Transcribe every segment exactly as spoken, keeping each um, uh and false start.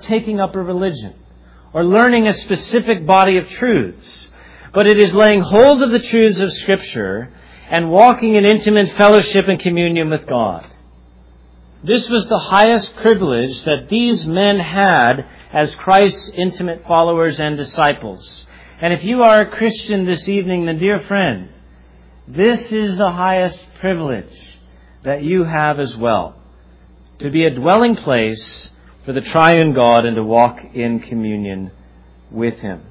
taking up a religion or learning a specific body of truths, but it is laying hold of the truths of Scripture and walking in intimate fellowship and communion with God. This was the highest privilege that these men had as Christ's intimate followers and disciples. And if you are a Christian this evening, then dear friend, this is the highest privilege that you have as well. To be a dwelling place for the triune God and to walk in communion with Him.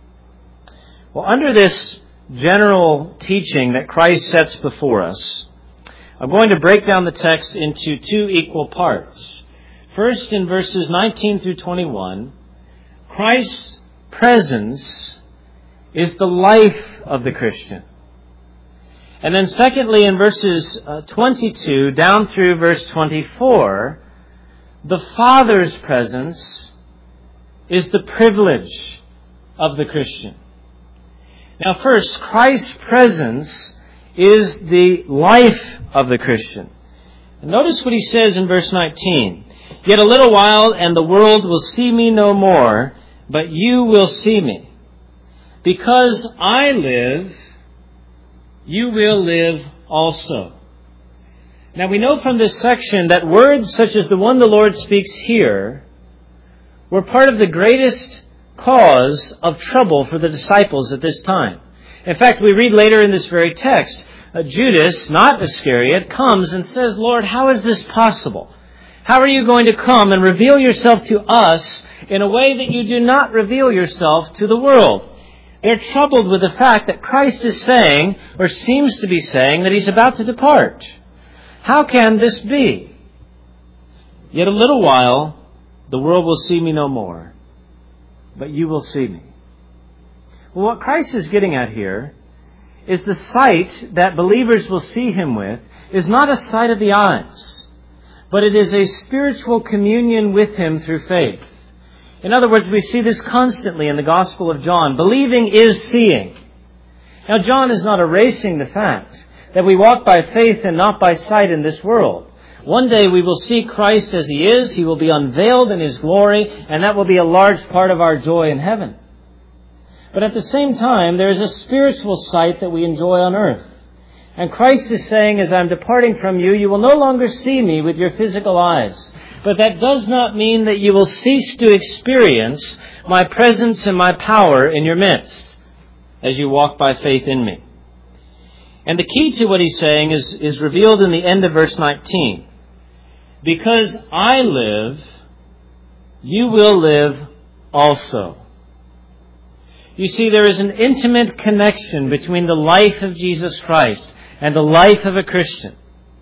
Well, under this general teaching that Christ sets before us, I'm going to break down the text into two equal parts. First, in verses nineteen through twenty-one, Christ's presence is the life of the Christian. And then secondly, in verses twenty-two down through verse twenty-four, the Father's presence is the privilege of the Christian. Now first, Christ's presence is the life of the Christian. And notice what he says in verse nineteen. Yet a little while and the world will see me no more, but you will see me. Because I live, you will live also. Now we know from this section that words such as the one the Lord speaks here were part of the greatest cause of trouble for the disciples at this time. In fact, we read later in this very text, uh, Judas, not Iscariot, comes and says, Lord, how is this possible? How are you going to come and reveal yourself to us in a way that you do not reveal yourself to the world? They're troubled with the fact that Christ is saying, or seems to be saying, that He's about to depart. How can this be? Yet a little while, the world will see me no more, but you will see me. Well, what Christ is getting at here is the sight that believers will see Him with is not a sight of the eyes, but it is a spiritual communion with Him through faith. In other words, we see this constantly in the Gospel of John. Believing is seeing. Now, John is not erasing the fact that we walk by faith and not by sight in this world. One day we will see Christ as He is. He will be unveiled in His glory, and that will be a large part of our joy in heaven. But at the same time, there is a spiritual sight that we enjoy on earth. And Christ is saying, as I'm departing from you, you will no longer see me with your physical eyes. But that does not mean that you will cease to experience my presence and my power in your midst as you walk by faith in me. And the key to what he's saying is, is revealed in the end of verse nineteen. Because I live, you will live also. You see, there is an intimate connection between the life of Jesus Christ and the life of a Christian.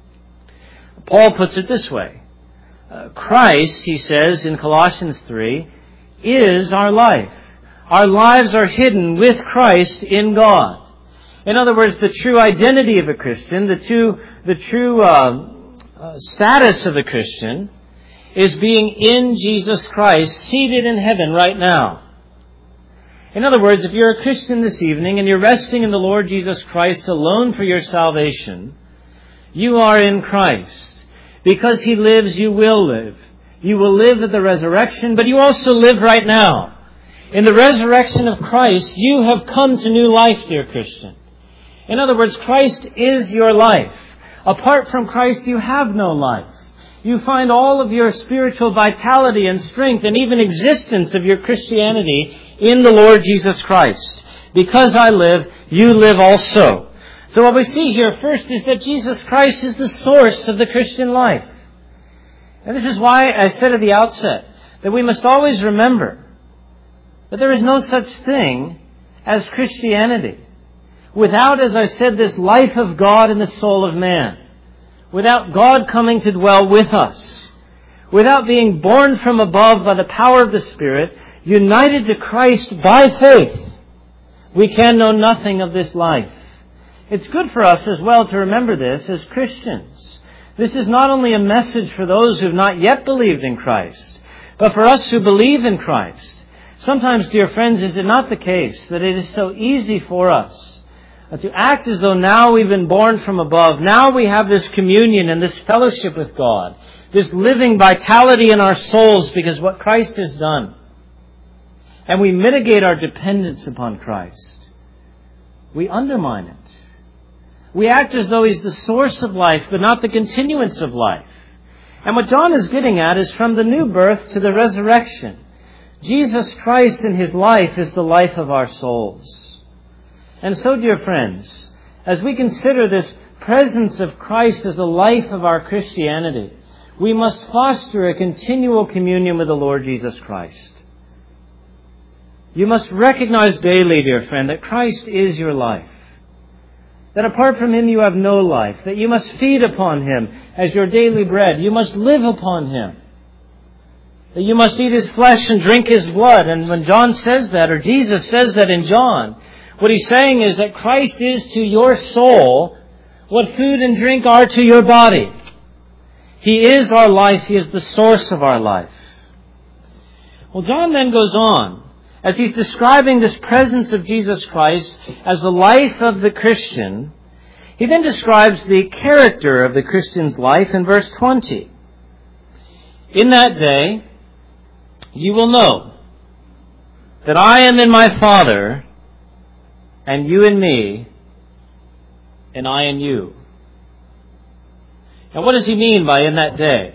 Paul puts it this way. Uh, Christ, he says in Colossians three, is our life. Our lives are hidden with Christ in God. In other words, the true identity of a Christian, the true, the true uh, uh, status of a Christian is being in Jesus Christ, seated in heaven right now. In other words, if you're a Christian this evening and you're resting in the Lord Jesus Christ alone for your salvation, you are in Christ. Because He lives, you will live. You will live at the resurrection, but you also live right now. In the resurrection of Christ, you have come to new life, dear Christian. In other words, Christ is your life. Apart from Christ, you have no life. You find all of your spiritual vitality and strength and even existence of your Christianity in the Lord Jesus Christ. Because I live, you live also. So what we see here first is that Jesus Christ is the source of the Christian life. And this is why I said at the outset that we must always remember that there is no such thing as Christianity without, as I said, this life of God in the soul of man. Without God coming to dwell with us. Without being born from above by the power of the Spirit, united to Christ by faith, we can know nothing of this life. It's good for us as well to remember this as Christians. This is not only a message for those who have not yet believed in Christ, but for us who believe in Christ. Sometimes, dear friends, is it not the case that it is so easy for us Uh, to act as though now we've been born from above. Now we have this communion and this fellowship with God. This living vitality in our souls because of what Christ has done. And we mitigate our dependence upon Christ. We undermine it. We act as though He's the source of life, but not the continuance of life. And what John is getting at is from the new birth to the resurrection. Jesus Christ in His life is the life of our souls. And so, dear friends, as we consider this presence of Christ as the life of our Christianity, we must foster a continual communion with the Lord Jesus Christ. You must recognize daily, dear friend, that Christ is your life. That apart from Him you have no life. That you must feed upon Him as your daily bread. You must live upon Him. That you must eat His flesh and drink His blood. And when John says that, or Jesus says that in John, what he's saying is that Christ is to your soul what food and drink are to your body. He is our life. He is the source of our life. Well, John then goes on, as he's describing this presence of Jesus Christ as the life of the Christian. He then describes the character of the Christian's life in verse twenty. In that day, you will know that I am in my Father, and you in me, and I in you. Now, what does he mean by in that day?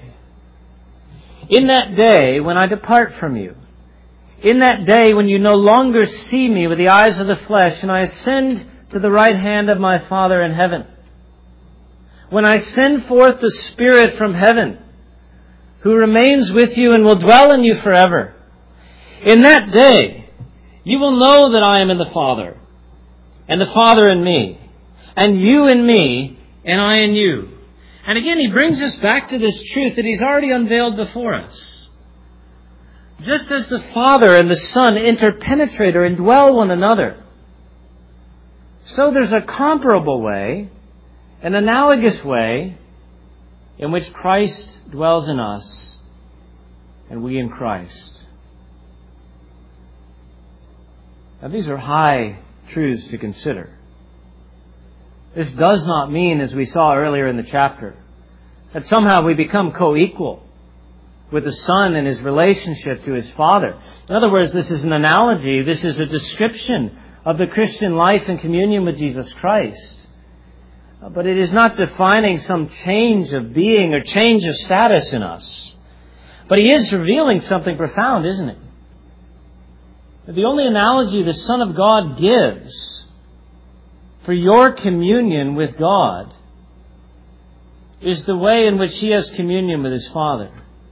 In that day when I depart from you. In that day when you no longer see me with the eyes of the flesh, and I ascend to the right hand of my Father in heaven. When I send forth the Spirit from heaven, who remains with you and will dwell in you forever. In that day, you will know that I am in the Father, and the Father in me, and you in me, and I in you. And again, he brings us back to this truth that he's already unveiled before us. Just as the Father and the Son interpenetrate or indwell one another, so there's a comparable way, an analogous way, in which Christ dwells in us, and we in Christ. Now, these are high truths to consider. This does not mean, as we saw earlier in the chapter, that somehow we become co-equal with the Son and His relationship to His Father. In other words, this is an analogy, this is a description of the Christian life and communion with Jesus Christ. But it is not defining some change of being or change of status in us. But He is revealing something profound, isn't it? The only analogy the Son of God gives for your communion with God is the way in which He has communion with His Father.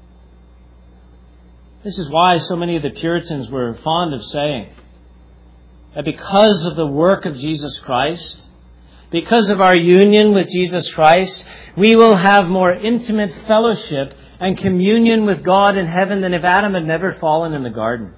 This is why so many of the Puritans were fond of saying that because of the work of Jesus Christ, because of our union with Jesus Christ, we will have more intimate fellowship and communion with God in heaven than if Adam had never fallen in the garden.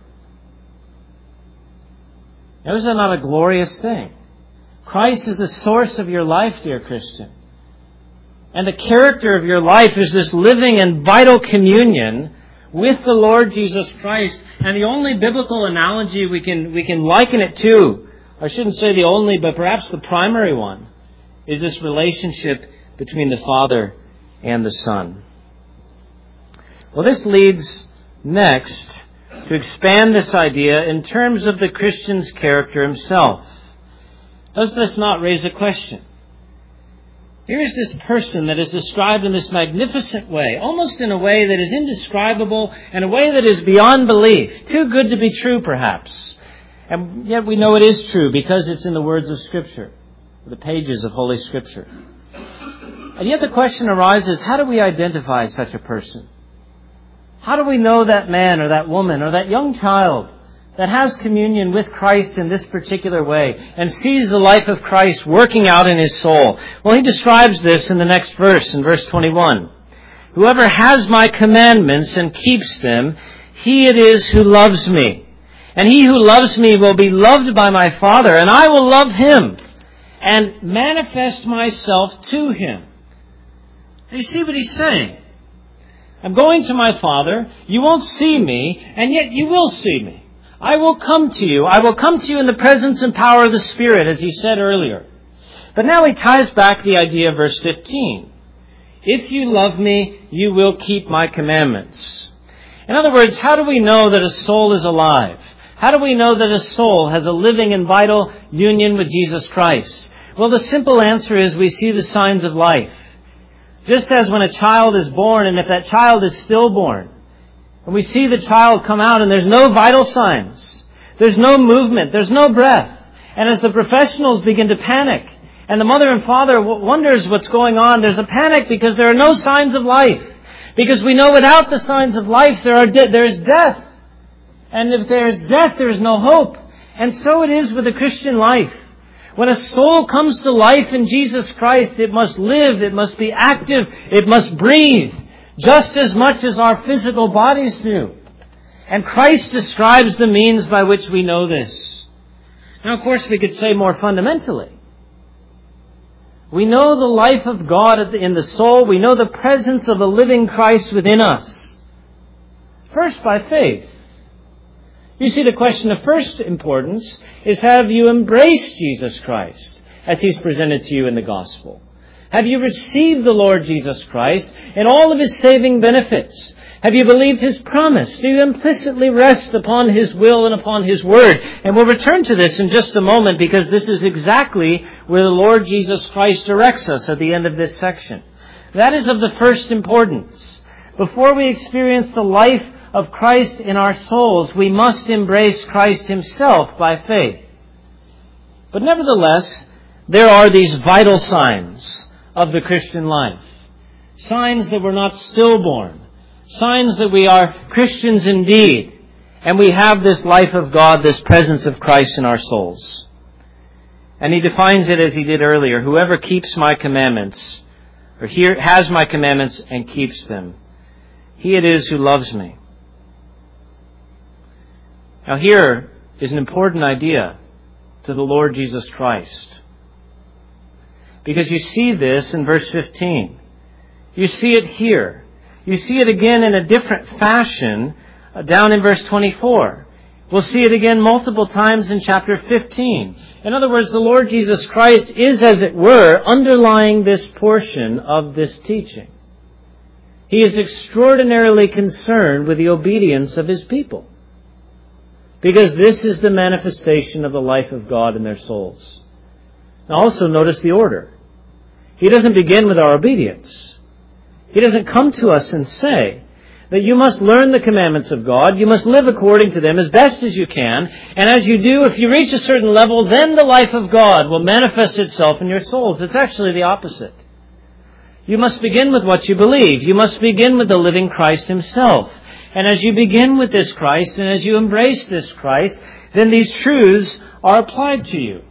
Now, is that not a glorious thing? Christ is the source of your life, dear Christian. And the character of your life is this living and vital communion with the Lord Jesus Christ. And the only biblical analogy we can we can liken it to, I shouldn't say the only, but perhaps the primary one, is this relationship between the Father and the Son. Well, this leads next to expand this idea in terms of the Christian's character himself. Does this not raise a question? Here is this person that is described in this magnificent way, almost in a way that is indescribable and a way that is beyond belief, too good to be true perhaps. And yet we know it is true because it's in the words of Scripture, the pages of Holy Scripture. And yet the question arises, how do we identify such a person? How do we know that man or that woman or that young child that has communion with Christ in this particular way and sees the life of Christ working out in his soul? Well, he describes this in the next verse, in verse twenty-one. Whoever has my commandments and keeps them, he it is who loves me. And he who loves me will be loved by my Father, and I will love him and manifest myself to him. And you see what he's saying? I'm going to my Father. You won't see me, and yet you will see me. I will come to you. I will come to you in the presence and power of the Spirit, as he said earlier. But now he ties back the idea of verse fifteen. If you love me, you will keep my commandments. In other words, how do we know that a soul is alive? How do we know that a soul has a living and vital union with Jesus Christ? Well, the simple answer is we see the signs of life. Just as when a child is born, and if that child is stillborn, and we see the child come out and there's no vital signs, there's no movement, there's no breath. And as the professionals begin to panic, and the mother and father wonders what's going on, there's a panic because there are no signs of life. Because we know without the signs of life there are de- there is death. And if there is death, there is no hope. And so it is with the Christian life. When a soul comes to life in Jesus Christ, it must live, it must be active, it must breathe, just as much as our physical bodies do. And Christ describes the means by which we know this. Now, of course, we could say more fundamentally. We know the life of God in the soul. We know the presence of the living Christ within us. First, by faith. You see, the question of first importance is, have you embraced Jesus Christ as He's presented to you in the gospel? Have you received the Lord Jesus Christ and all of His saving benefits? Have you believed His promise? Do you implicitly rest upon His will and upon His word? And we'll return to this in just a moment, because this is exactly where the Lord Jesus Christ directs us at the end of this section. That is of the first importance. Before we experience the life of Christ in our souls, we must embrace Christ Himself by faith. But nevertheless, there are these vital signs of the Christian life. Signs that we're not stillborn. Signs that we are Christians indeed. And we have this life of God, this presence of Christ in our souls. And he defines it as he did earlier. Whoever keeps my commandments, or here has my commandments and keeps them, he it is who loves me. Now here is an important idea to the Lord Jesus Christ. Because you see this in verse fifteen. You see it here. You see it again in a different fashion uh, down in verse twenty-four. We'll see it again multiple times in chapter fifteen. In other words, the Lord Jesus Christ is, as it were, underlying this portion of this teaching. He is extraordinarily concerned with the obedience of His people, because this is the manifestation of the life of God in their souls. Now also notice the order. He doesn't begin with our obedience. He doesn't come to us and say that you must learn the commandments of God, you must live according to them as best as you can, and as you do, if you reach a certain level, then the life of God will manifest itself in your souls. It's actually the opposite. You must begin with what you believe. You must begin with the living Christ Himself. And as you begin with this Christ, and as you embrace this Christ, then these truths are applied to you.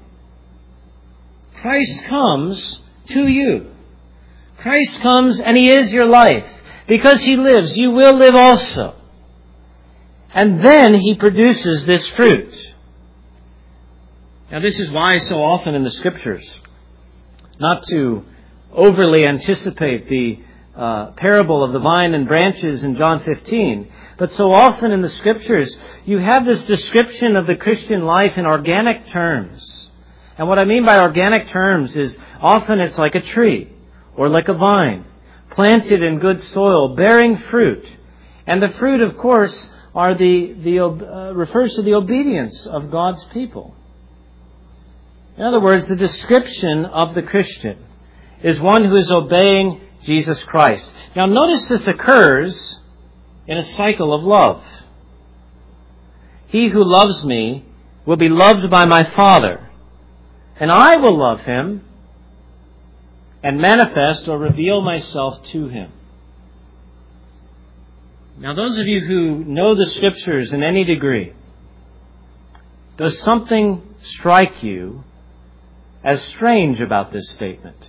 Christ comes to you. Christ comes and He is your life. Because He lives, you will live also. And then He produces this fruit. Now this is why so often in the Scriptures, not to overly anticipate the uh, parable of the vine and branches in John fifteen, but so often in the Scriptures, you have this description of the Christian life in organic terms. And what I mean by organic terms is often it's like a tree, or like a vine, planted in good soil, bearing fruit. And the fruit, of course, are the, the uh, refers to the obedience of God's people. In other words, the description of the Christian is one who is obeying Jesus Christ. Now notice this occurs in a cycle of love. He who loves me will be loved by my Father, and I will love him and manifest or reveal myself to him. Now those of you who know the Scriptures in any degree, does something strike you as strange about this statement?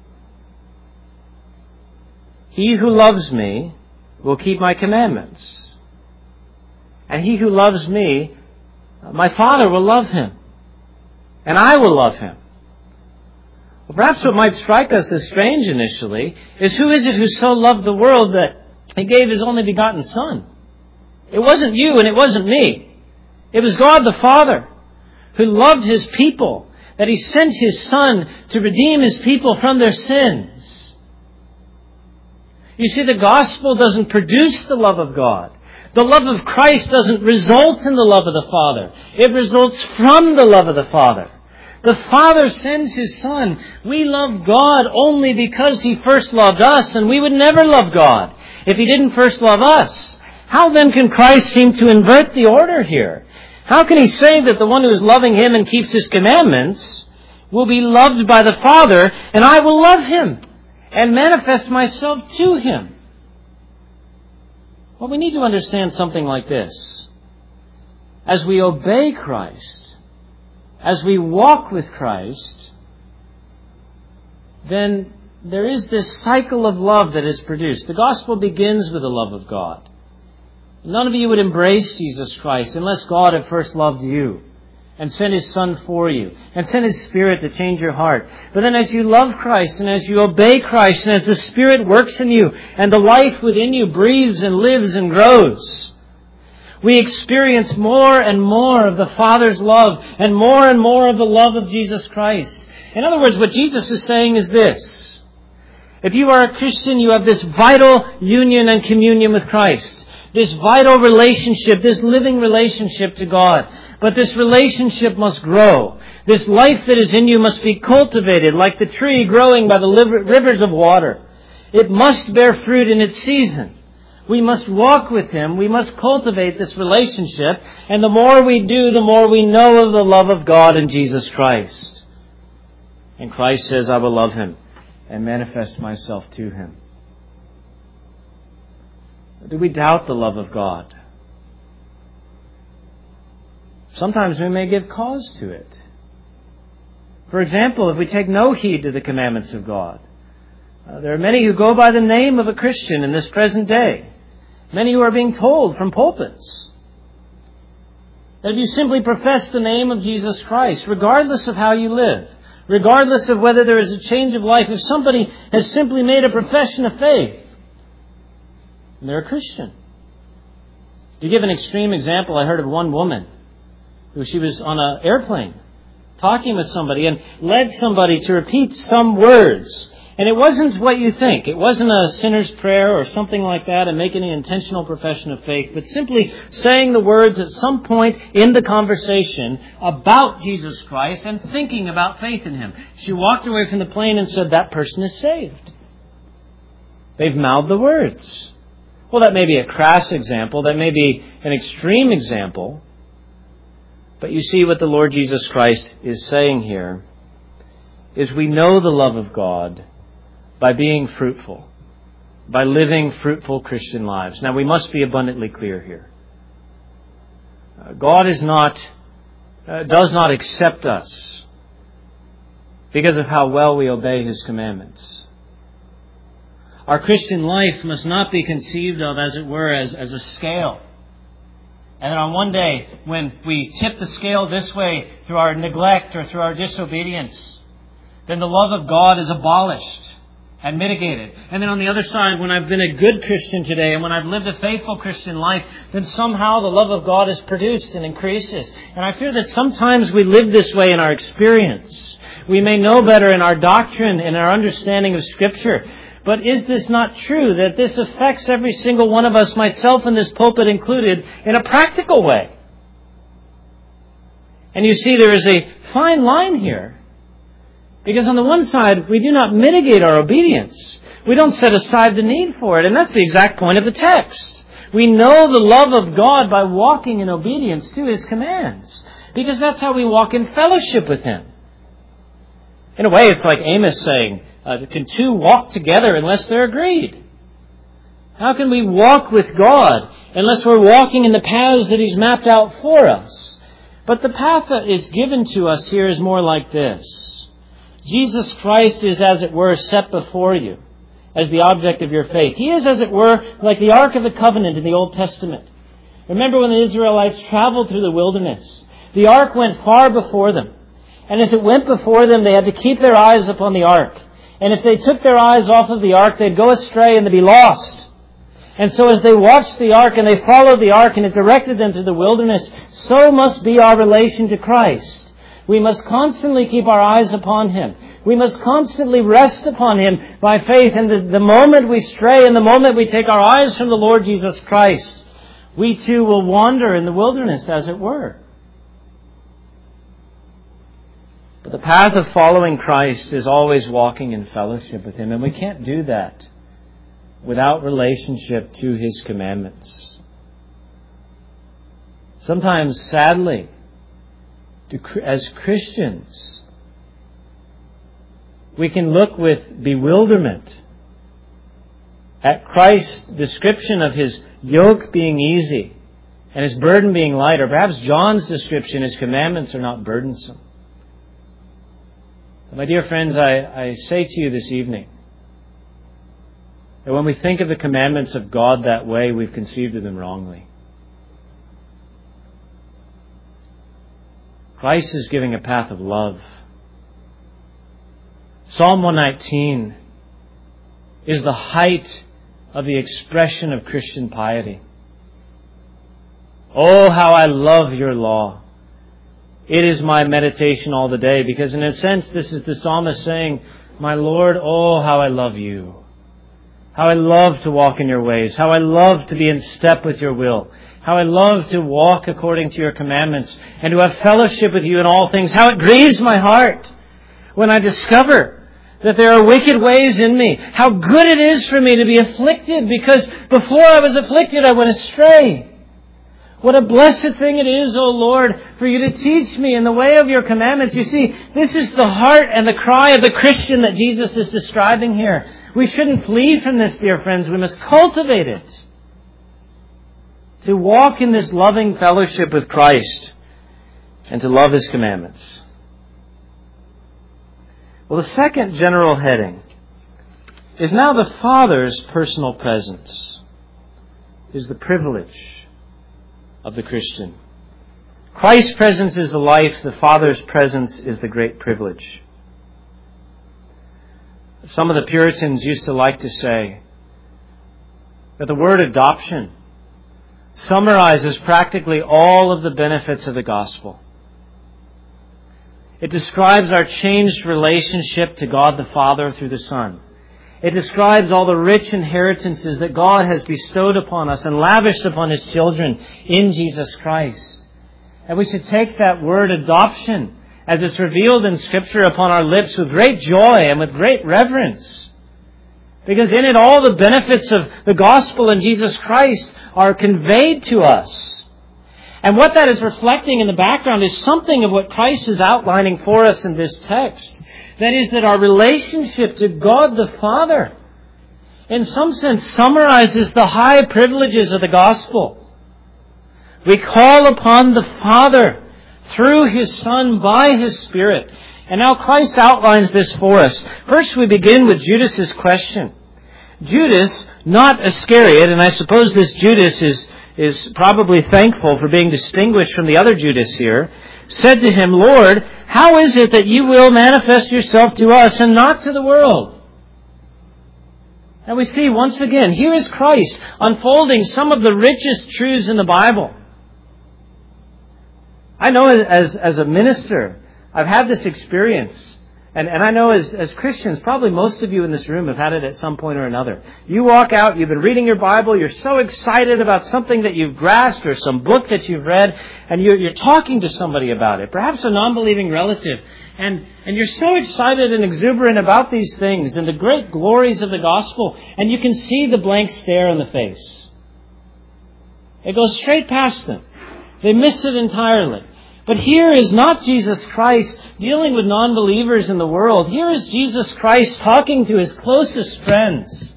He who loves me will keep my commandments. And he who loves me, my Father will love him. And I will love him. Well, perhaps what might strike us as strange initially is, who is it who so loved the world that He gave His only begotten Son? It wasn't you and it wasn't me. It was God the Father who loved His people, That He sent His Son to redeem His people from their sins. You see, the gospel doesn't produce the love of God. The love of Christ doesn't result in the love of the Father. It results from the love of the Father. The Father sends His Son. We love God only because He first loved us, and we would never love God if He didn't first love us. How then can Christ seem to invert the order here? How can He say that the one who is loving Him and keeps His commandments will be loved by the Father, and I will love Him and manifest myself to Him? Well, we need to understand something like this. As we obey Christ, as we walk with Christ, then there is this cycle of love that is produced. The gospel begins with the love of God. None of you would embrace Jesus Christ unless God had first loved you and sent His Son for you and sent His Spirit to change your heart. But then as you love Christ and as you obey Christ and as the Spirit works in you and the life within you breathes and lives and grows, we experience more and more of the Father's love and more and more of the love of Jesus Christ. In other words, what Jesus is saying is this. If you are a Christian, you have this vital union and communion with Christ. This vital relationship, this living relationship to God. But this relationship must grow. This life that is in you must be cultivated like the tree growing by the rivers of water. It must bear fruit in its season. We must walk with Him. We must cultivate this relationship. And the more we do, the more we know of the love of God in Jesus Christ. And Christ says, I will love Him and manifest myself to Him. Do we doubt the love of God? Sometimes we may give cause to it. For example, if we take no heed to the commandments of God, uh, there are many who go by the name of a Christian in this present day. Many who are being told from pulpits that if you simply profess the name of Jesus Christ, regardless of how you live, regardless of whether there is a change of life, if somebody has simply made a profession of faith, and they're a Christian. To give an extreme example, I heard of one woman who she was on an airplane talking with somebody and led somebody to repeat some words. And it wasn't what you think. It wasn't a sinner's prayer or something like that and making an intentional profession of faith, but simply saying the words at some point in the conversation about Jesus Christ and thinking about faith in Him. She walked away from the plane and said, that person is saved. They've mouthed the words. Well, that may be a crass example. That may be an extreme example. But you see what the Lord Jesus Christ is saying here is we know the love of God by being fruitful, by living fruitful Christian lives. Now, we must be abundantly clear here. Uh, God is not, uh, does not accept us because of how well we obey His commandments. Our Christian life must not be conceived of, as it were, as, as a scale. And then on one day, when we tip the scale this way through our neglect or through our disobedience, then the love of God is abolished and mitigated. And then on the other side, when I've been a good Christian today and when I've lived a faithful Christian life, then somehow the love of God is produced and increases. And I fear that sometimes we live this way in our experience. We may know better in our doctrine, in our understanding of Scripture. But is this not true, that this affects every single one of us, myself in this pulpit included, in a practical way? And you see, there is a fine line here. Because on the one side, we do not mitigate our obedience. We don't set aside the need for it. And that's the exact point of the text. We know the love of God by walking in obedience to His commands. Because that's how we walk in fellowship with Him. In a way, it's like Amos saying, Uh, can two walk together unless they're agreed? How can we walk with God unless we're walking in the paths that He's mapped out for us? But the path that is given to us here is more like this. Jesus Christ is, as it were, set before you as the object of your faith. He is, as it were, like the Ark of the Covenant in the Old Testament. Remember when the Israelites traveled through the wilderness? The Ark went far before them. And as it went before them, they had to keep their eyes upon the Ark. And if they took their eyes off of the ark, they'd go astray and they'd be lost. And so as they watched the ark and they followed the ark and it directed them to the wilderness, so must be our relation to Christ. We must constantly keep our eyes upon Him. We must constantly rest upon Him by faith. And the, the moment we stray and the moment we take our eyes from the Lord Jesus Christ, we too will wander in the wilderness, as it were. But the path of following Christ is always walking in fellowship with Him. And we can't do that without relationship to His commandments. Sometimes, sadly, as Christians, we can look with bewilderment at Christ's description of His yoke being easy and His burden being light, or perhaps John's description, His commandments are not burdensome. My dear friends, I, I say to you this evening that when we think of the commandments of God that way, we've conceived of them wrongly. Christ is giving a path of love. Psalm one nineteen is the height of the expression of Christian piety. Oh, how I love your law. It is my meditation all the day, because in a sense this is the psalmist saying, my Lord, oh, how I love you. How I love to walk in your ways. How I love to be in step with your will. How I love to walk according to your commandments and to have fellowship with you in all things. How it grieves my heart when I discover that there are wicked ways in me. How good it is for me to be afflicted, because before I was afflicted I went astray. What a blessed thing it is, O Lord, for you to teach me in the way of your commandments. You see, this is the heart and the cry of the Christian that Jesus is describing here. We shouldn't flee from this, dear friends. We must cultivate it. To walk in this loving fellowship with Christ and to love His commandments. Well, the second general heading is now the Father's personal presence is the privilege of the Christian. Christ's presence is the life. The Father's presence is the great privilege. Some of the Puritans used to like to say that the word adoption summarizes practically all of the benefits of the gospel. It describes our changed relationship to God the Father through the Son. It describes all the rich inheritances that God has bestowed upon us and lavished upon His children in Jesus Christ. And we should take that word adoption as it's revealed in Scripture upon our lips with great joy and with great reverence. Because in it all the benefits of the gospel and Jesus Christ are conveyed to us. And what that is reflecting in the background is something of what Christ is outlining for us in this text. That is, that our relationship to God the Father, in some sense, summarizes the high privileges of the gospel. We call upon the Father through His Son by His Spirit. And now Christ outlines this for us. First we begin with Judas's question. Judas, not Iscariot, and I suppose this Judas is, is probably thankful for being distinguished from the other Judas here, said to Him, Lord, how is it that you will manifest yourself to us and not to the world? And we see once again, here is Christ unfolding some of the richest truths in the Bible. I know as, as a minister, I've had this experience. And, and I know as, as Christians, probably most of you in this room have had it at some point or another. You walk out, you've been reading your Bible, you're so excited about something that you've grasped or some book that you've read, and you're, you're talking to somebody about it, perhaps a non-believing relative. And, and you're so excited and exuberant about these things and the great glories of the gospel, and you can see the blank stare on the face. It goes straight past them. They miss it entirely. But here is not Jesus Christ dealing with non-believers in the world. Here is Jesus Christ talking to His closest friends.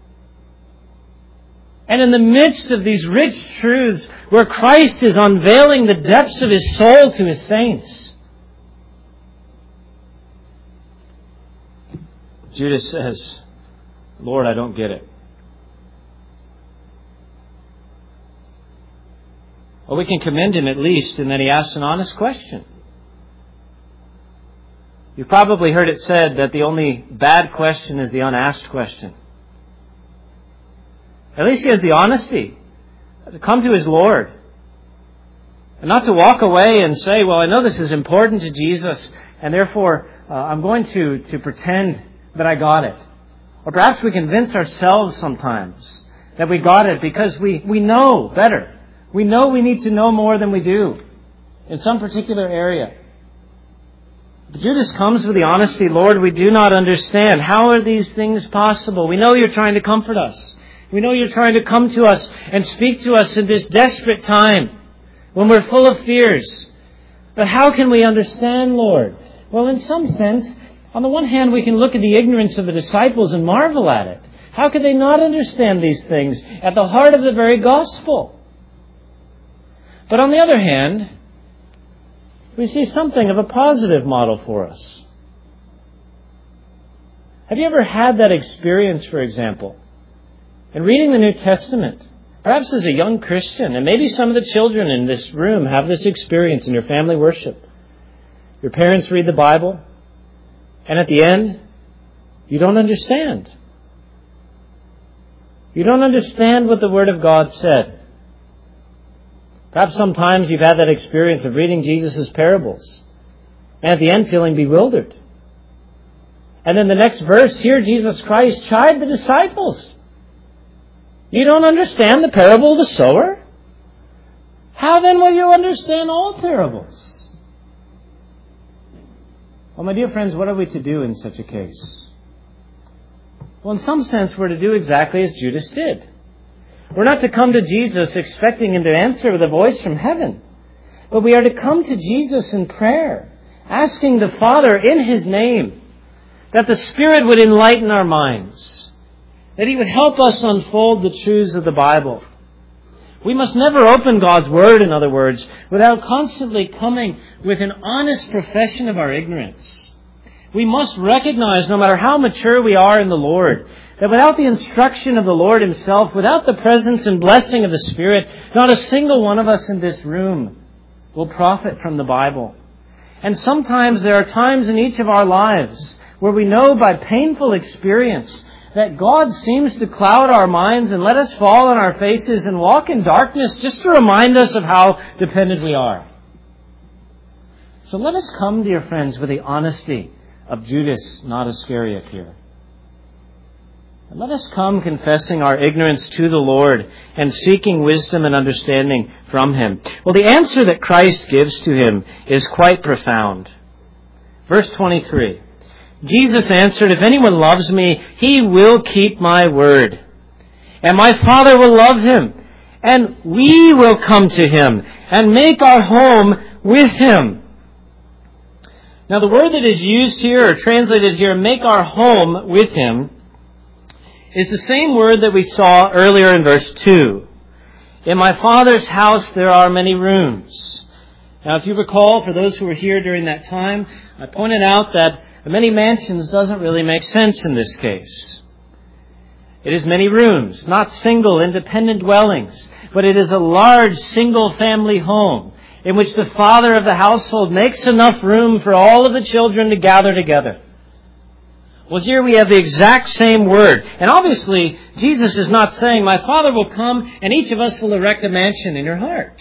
And in the midst of these rich truths, where Christ is unveiling the depths of His soul to His saints, Judas says, Lord, I don't get it. Well, we can commend him at least in that he asks an honest question. You've probably heard it said that the only bad question is the unasked question. At least he has the honesty to come to his Lord And not to walk away and say, well, I know this is important to Jesus, and therefore uh, I'm going to, to pretend that I got it. Or perhaps we convince ourselves sometimes that we got it because we, we know better. We know we need to know more than we do in some particular area. But Judas comes with the honesty, Lord, we do not understand. How are these things possible? We know you're trying to comfort us. We know you're trying to come to us and speak to us in this desperate time when we're full of fears. But how can we understand, Lord? Well, in some sense, on the one hand, we can look at the ignorance of the disciples and marvel at it. How could they not understand these things at the heart of the very gospel? But on the other hand, we see something of a positive model for us. Have you ever had that experience, for example, in reading the New Testament? Perhaps as a young Christian, and maybe some of the children in this room have this experience in your family worship. Your parents read the Bible, and at the end, you don't understand. You don't understand what the Word of God said. Perhaps sometimes you've had that experience of reading Jesus' parables, and at the end feeling bewildered. And then the next verse, here Jesus Christ chide the disciples. You don't understand the parable of the sower? How then will you understand all parables? Well, my dear friends, what are we to do in such a case? Well, in some sense, we're to do exactly as Judas did. We're not to come to Jesus expecting Him to answer with a voice from heaven, but we are to come to Jesus in prayer, asking the Father in His name that the Spirit would enlighten our minds, that He would help us unfold the truths of the Bible. We must never open God's Word, in other words, without constantly coming with an honest profession of our ignorance. We must recognize, no matter how mature we are in the Lord, that without the instruction of the Lord Himself, without the presence and blessing of the Spirit, not a single one of us in this room will profit from the Bible. And sometimes there are times in each of our lives where we know by painful experience that God seems to cloud our minds and let us fall on our faces and walk in darkness just to remind us of how dependent we are. So let us come, dear friends, with the honesty of Judas, not Iscariot here. And let us come confessing our ignorance to the Lord and seeking wisdom and understanding from Him. Well, the answer that Christ gives to him is quite profound. Verse twenty-three. Jesus answered, if anyone loves me, he will keep my word. And my Father will love him. And we will come to him and make our home with him. Now the word that is used here, or translated here, make our home with him, is the same word that we saw earlier in verse two. In my Father's house there are many rooms. Now if you recall, for those who were here during that time, I pointed out that many mansions doesn't really make sense in this case. It is many rooms, not single independent dwellings, but it is a large single family home in which the father of the household makes enough room for all of the children to gather together. Well, here we have the exact same word. And obviously, Jesus is not saying, my Father will come and each of us will erect a mansion in your heart.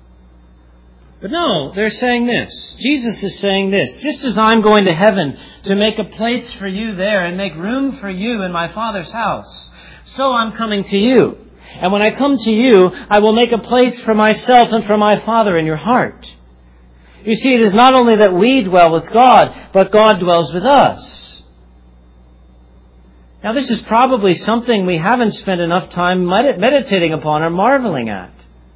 But no, they're saying this. Jesus is saying this. Just as I'm going to heaven to make a place for you there and make room for you in my Father's house, so I'm coming to you. And when I come to you, I will make a place for myself and for my Father in your heart. You see, it is not only that we dwell with God, but God dwells with us. Now, this is probably something we haven't spent enough time meditating upon or marveling at.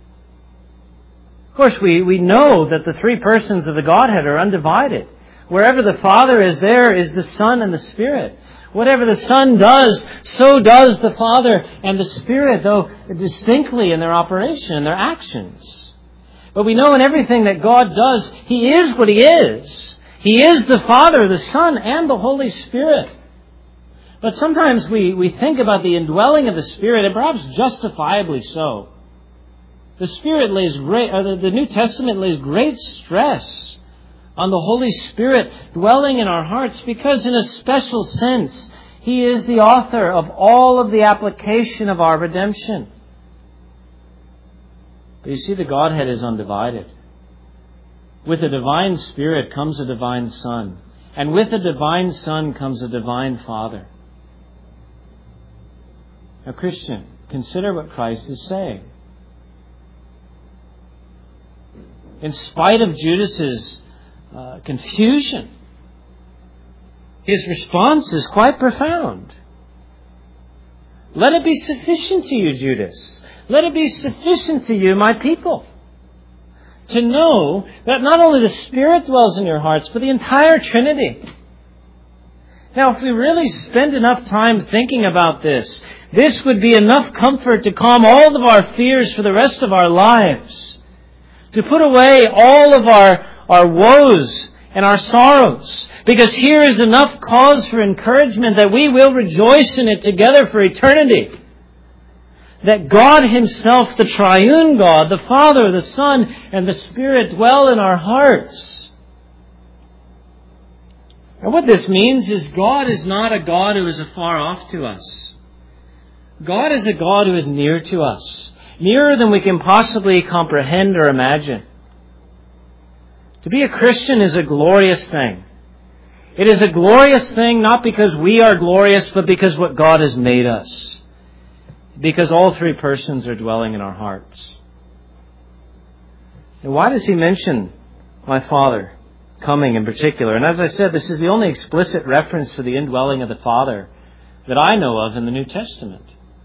Of course, we, we know that the three persons of the Godhead are undivided. Wherever the Father is, there is the Son and the Spirit. Whatever the Son does, so does the Father and the Spirit, though distinctly in their operation, in their actions. But we know in everything that God does, He is what He is. He is the Father, the Son, and the Holy Spirit. But sometimes we, we think about the indwelling of the Spirit, and perhaps justifiably so. The Spirit lays great, or the, the New Testament lays great stress on the Holy Spirit dwelling in our hearts because in a special sense, He is the author of all of the application of our redemption. But you see, the Godhead is undivided. With a divine Spirit comes a divine Son. And with a divine Son comes a divine Father. Now, Christian, consider what Christ is saying. In spite of Judas's uh, confusion, his response is quite profound. Let it be sufficient to you, Judas. Let it be sufficient to you, my people, to know that not only the Spirit dwells in your hearts, but the entire Trinity. Now, if we really spend enough time thinking about this, this would be enough comfort to calm all of our fears for the rest of our lives, to put away all of our, our woes and our sorrows, because here is enough cause for encouragement that we will rejoice in it together for eternity. That God Himself, the triune God, the Father, the Son, and the Spirit dwell in our hearts. And what this means is God is not a God who is afar off to us. God is a God who is near to us, nearer than we can possibly comprehend or imagine. To be a Christian is a glorious thing. It is a glorious thing not because we are glorious, but because what God has made us. Because all three persons are dwelling in our hearts. And why does He mention my Father coming in particular? And as I said, this is the only explicit reference to the indwelling of the Father that I know of in the New Testament.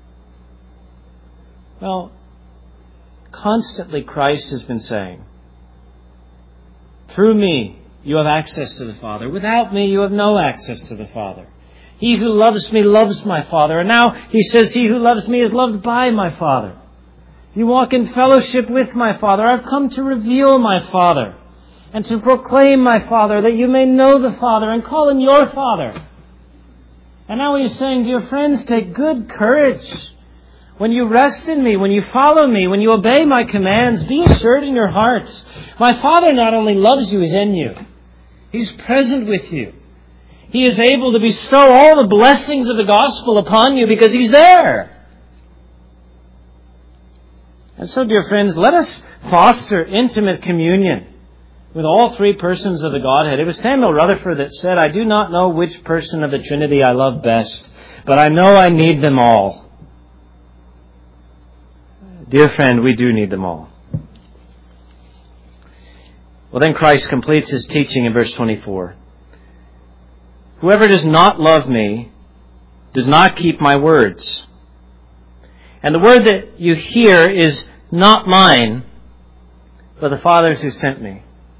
Well, constantly Christ has been saying, through me you have access to the Father. Without me you have no access to the Father. He who loves me loves my Father. And now He says, he who loves me is loved by my Father. You walk in fellowship with my Father. I've come to reveal my Father and to proclaim my Father, that you may know the Father and call Him your Father. And now He's saying, dear friends, take good courage. When you rest in me, when you follow me, when you obey my commands, be assured in your hearts. My Father not only loves you, He's in you. He's present with you. He is able to bestow all the blessings of the gospel upon you because He's there. And so, dear friends, let us foster intimate communion with all three persons of the Godhead. It was Samuel Rutherford that said, I do not know which person of the Trinity I love best, but I know I need them all. Dear friend, we do need them all. Well, then Christ completes His teaching in verse twenty-four. Whoever does not love me does not keep my words. And the word that you hear is not mine, but the Father's who sent me.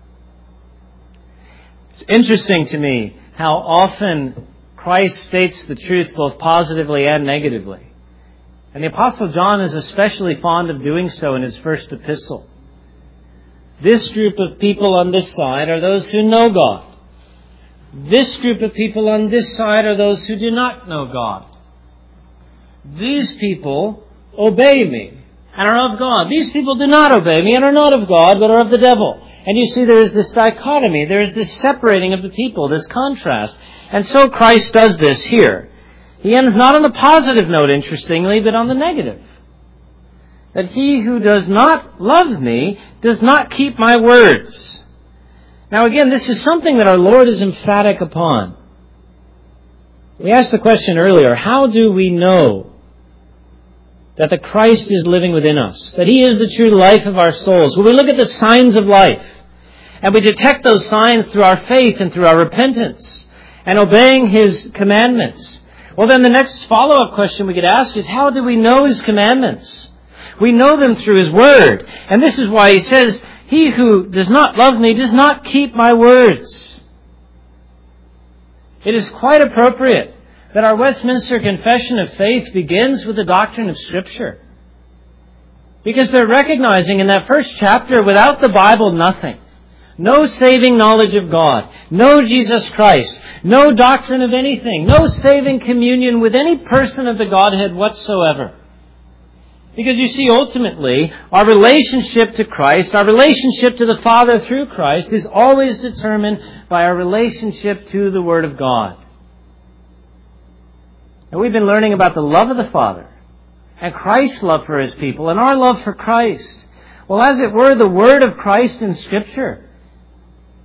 It's interesting to me how often Christ states the truth both positively and negatively. And the Apostle John is especially fond of doing so in his first epistle. This group of people on this side are those who know God. This group of people on this side are those who do not know God. These people obey me and are of God. These people do not obey me and are not of God, but are of the devil. And you see there is this dichotomy. There is this separating of the people, this contrast. And so Christ does this here. He ends not on a positive note, interestingly, but on the negative. That he who does not love me does not keep my words. Now again, this is something that our Lord is emphatic upon. We asked the question earlier, how do we know that the Christ is living within us? That He is the true life of our souls? Well, we look at the signs of life, and we detect those signs through our faith and through our repentance and obeying His commandments. Well, then the next follow-up question we could ask is, how do we know His commandments? We know them through His Word. And this is why He says, he who does not love me does not keep my words. It is quite appropriate that our Westminster Confession of Faith begins with the doctrine of Scripture. Because they're recognizing in that first chapter, without the Bible, nothing. No saving knowledge of God. No Jesus Christ. No doctrine of anything. No saving communion with any person of the Godhead whatsoever. Because you see, ultimately, our relationship to Christ, our relationship to the Father through Christ, is always determined by our relationship to the Word of God. And we've been learning about the love of the Father, and Christ's love for His people, and our love for Christ. Well, as it were, the Word of Christ in Scripture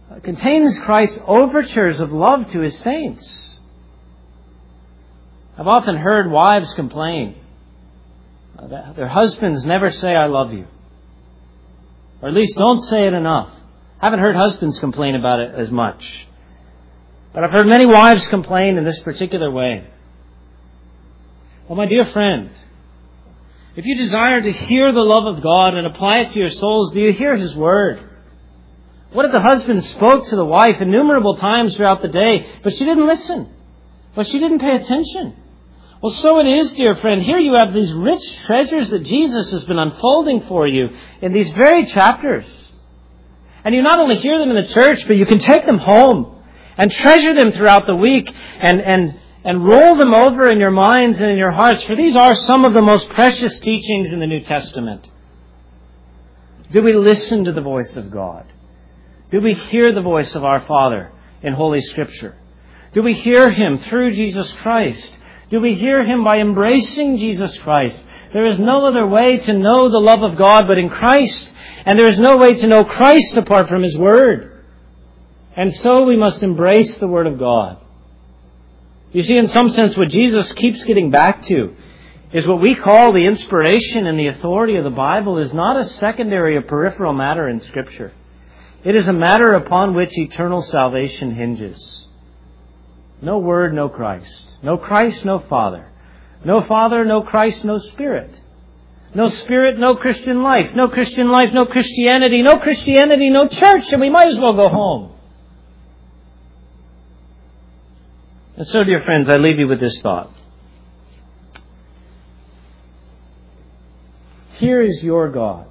contains Christ's overtures of love to His saints. I've often heard wives complain that their husbands never say, "I love you." Or at least don't say it enough. I haven't heard husbands complain about it as much. But I've heard many wives complain in this particular way. Well, my dear friend, if you desire to hear the love of God and apply it to your souls, do you hear His Word? What if the husband spoke to the wife innumerable times throughout the day, but she didn't listen? But she didn't pay attention? Well, so it is, dear friend. Here you have these rich treasures that Jesus has been unfolding for you in these very chapters. And you not only hear them in the church, but you can take them home and treasure them throughout the week and, and, and roll them over in your minds and in your hearts. For these are some of the most precious teachings in the New Testament. Do we listen to the voice of God? Do we hear the voice of our Father in Holy Scripture? Do we hear Him through Jesus Christ? Do we hear Him by embracing Jesus Christ? There is no other way to know the love of God but in Christ. And there is no way to know Christ apart from His Word. And so we must embrace the Word of God. You see, in some sense, what Jesus keeps getting back to is what we call the inspiration and the authority of the Bible is not a secondary or peripheral matter in Scripture. It is a matter upon which eternal salvation hinges. No Word, no Christ. No Christ, no Father. No Father, no Christ, no Spirit. No Spirit, no Christian life. No Christian life, no Christianity. No Christianity, no church. And we might as well go home. And so, dear friends, I leave you with this thought. Here is your God.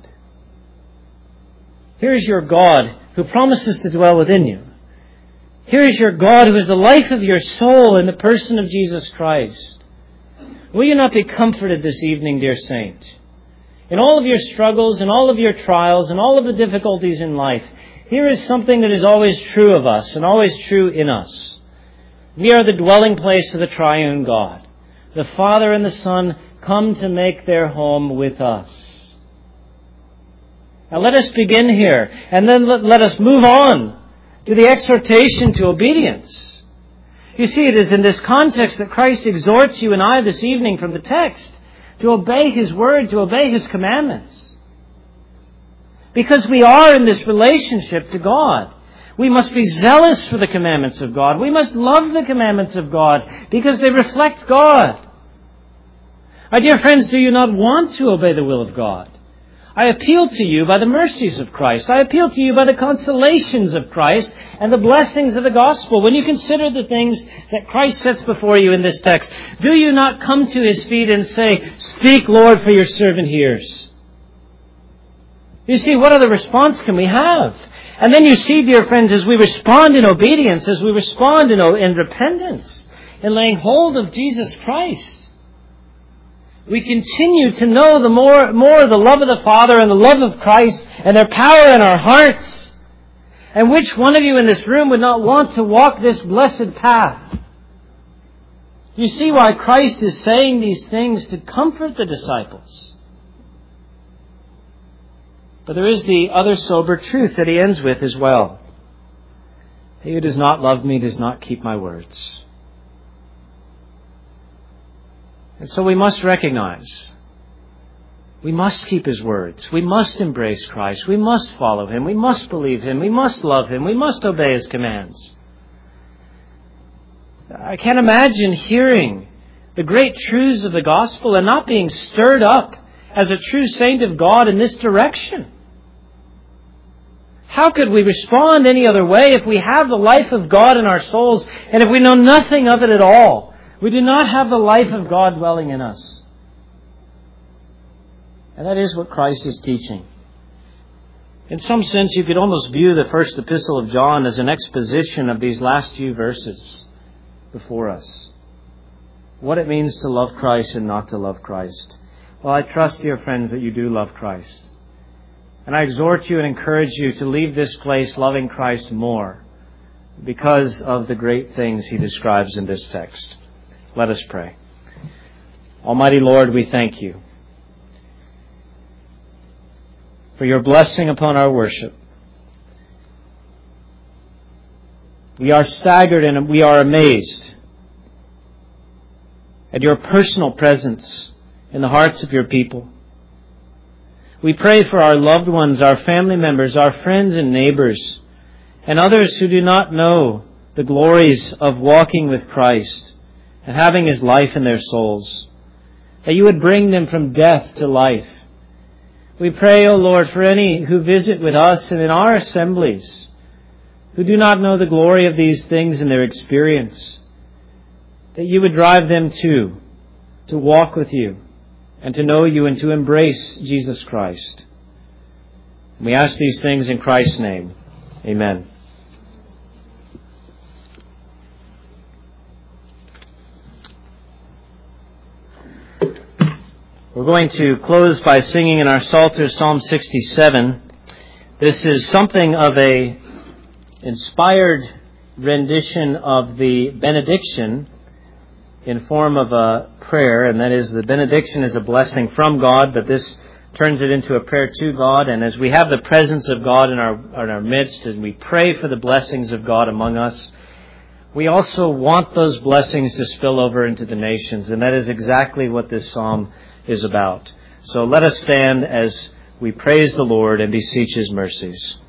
Here is your God who promises to dwell within you. Here is your God who is the life of your soul in the person of Jesus Christ. Will you not be comforted this evening, dear saint? In all of your struggles, in all of your trials, in all of the difficulties in life, here is something that is always true of us and always true in us. We are the dwelling place of the triune God. The Father and the Son come to make their home with us. Now let us begin here, and then let, let us move on to the exhortation to obedience. You see, it is in this context that Christ exhorts you and I this evening from the text to obey His Word, to obey His commandments. Because we are in this relationship to God. We must be zealous for the commandments of God. We must love the commandments of God because they reflect God. My dear friends, do you not want to obey the will of God? I appeal to you by the mercies of Christ. I appeal to you by the consolations of Christ and the blessings of the gospel. When you consider the things that Christ sets before you in this text, do you not come to His feet and say, "Speak, Lord, for your servant hears"? You see, what other response can we have? And then you see, dear friends, as we respond in obedience, as we respond in, in repentance, in laying hold of Jesus Christ, we continue to know the more, more the love of the Father and the love of Christ and their power in our hearts. And which one of you in this room would not want to walk this blessed path? You see why Christ is saying these things to comfort the disciples. But there is the other sober truth that He ends with as well. He who does not love me does not keep my words. And so we must recognize, we must keep His words. We must embrace Christ. We must follow Him. We must believe Him. We must love Him. We must obey His commands. I can't imagine hearing the great truths of the gospel and not being stirred up as a true saint of God in this direction. How could we respond any other way if we have the life of God in our souls and if we know nothing of it at all? We do not have the life of God dwelling in us. And that is what Christ is teaching. In some sense, you could almost view the first epistle of John as an exposition of these last few verses before us. What it means to love Christ and not to love Christ. Well, I trust, dear friends, that you do love Christ. And I exhort you and encourage you to leave this place loving Christ more because of the great things He describes in this text. Let us pray. Almighty Lord, we thank You for Your blessing upon our worship. We are staggered and we are amazed at your personal presence in the hearts of your people. We pray for our loved ones, our family members, our friends and neighbors, and others who do not know the glories of walking with Christ and having His life in their souls, that you would bring them from death to life. We pray, O Lord, for any who visit with us and in our assemblies who do not know the glory of these things in their experience, that you would drive them too to walk with you and to know you and to embrace Jesus Christ. We ask these things in Christ's name. Amen. We're going to close by singing in our Psalter, Psalm sixty-seven. This is something of a inspired rendition of the benediction in form of a prayer, and that is the benediction is a blessing from God, but this turns it into a prayer to God. And as we have the presence of God in our in our midst, and we pray for the blessings of God among us, we also want those blessings to spill over into the nations, and that is exactly what this psalm is about. So let us stand as we praise the Lord and beseech His mercies.